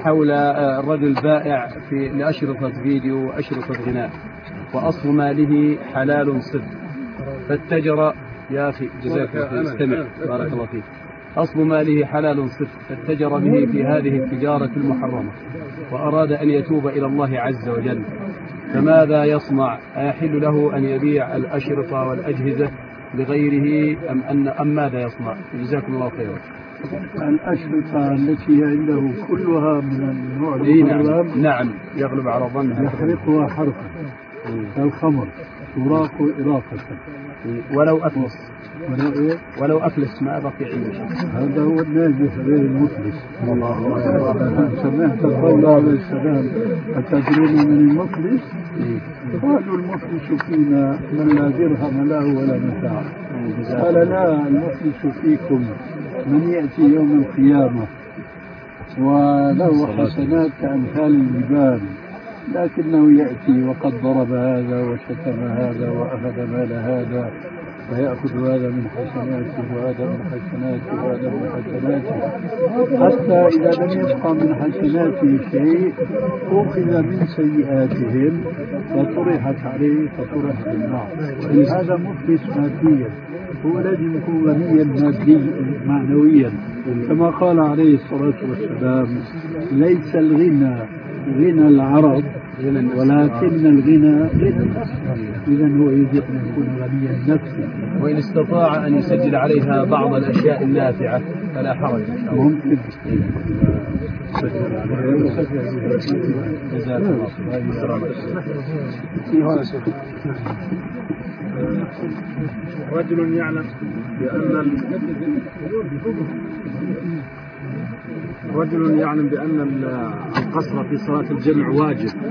حول الرجل بائع لأشرطة فيديو وأشرطة غناء، وأصل ماله حلال صدق، فاتجر يا أخي جزاك الله استمع بارك الله فيك. أصل ماله حلال صدق، فاتجر به في هذه التجارة المحرمة وأراد أن يتوب إلى الله عز وجل، فماذا يصنع؟ أيحل له أن يبيع الأشرطة والأجهزة لغيره أم ماذا يصنع؟ جزاكم الله خيرا. الأشرطة التي عنده كلها من النوع المحرم نعم يغلب على ظنها يحرقها حرقا كالخمر تراق إراقة ولو أفلس ما بقي عنده شيء. هذا هو الناجح غير المفلس. سمعت قول عليه السلام أتدرون من المفلس؟ قالوا المفلس فينا من لا درهم له ولا متاع. قال لا، المفلس فيكم من يأتي يوم القيامة وله حسنات كأمثال الجبال، لكنه يأتي وقد ضرب هذا وشتم هذا وأخذ مال هذا، فيأخذ هذا من حسناته وهذا من حسناته وهذا من حسناته، حتى إذا لم يبقى من حسناته شيء أخذ من سيئاتهم فطرحت عليه فطرح في النار. هذا مفلس ماديا، هو لازم يكون غنيا ماديا معنويا، كما قال عليه الصلاة والسلام ليس الغنى غنى العرب ولكن الغنى غنى النفس. إذا هو يجب أن يكون غنيا نفسا، وإن استطاع أن يسجل عليها بعض الأشياء النافعة فلا حرج. ممكن. رجل يعلم بأن القصر في صلاة الجمع واجب